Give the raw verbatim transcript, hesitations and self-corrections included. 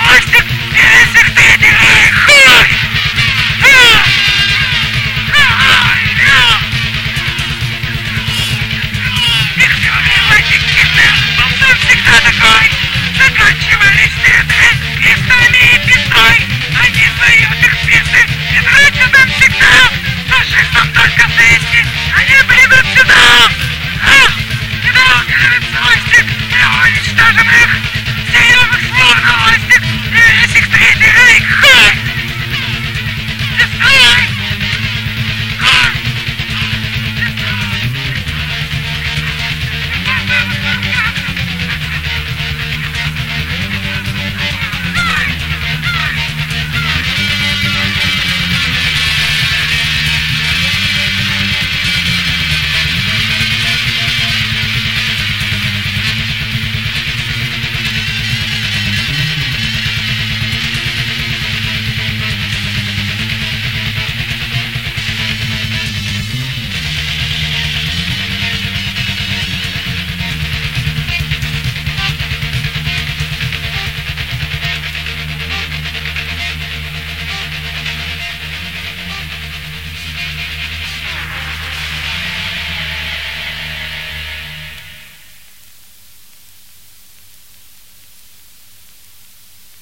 Астик, если ты не хуй! Их теоретик кипер, он всегда такой. Заканчивались стены и стали пятой. Они своют их спицы и тратят нам всегда. Фашистам только сессии, они придут сюда. Когда укажется Астик, мы уничтожим их. Все их словно Астик, если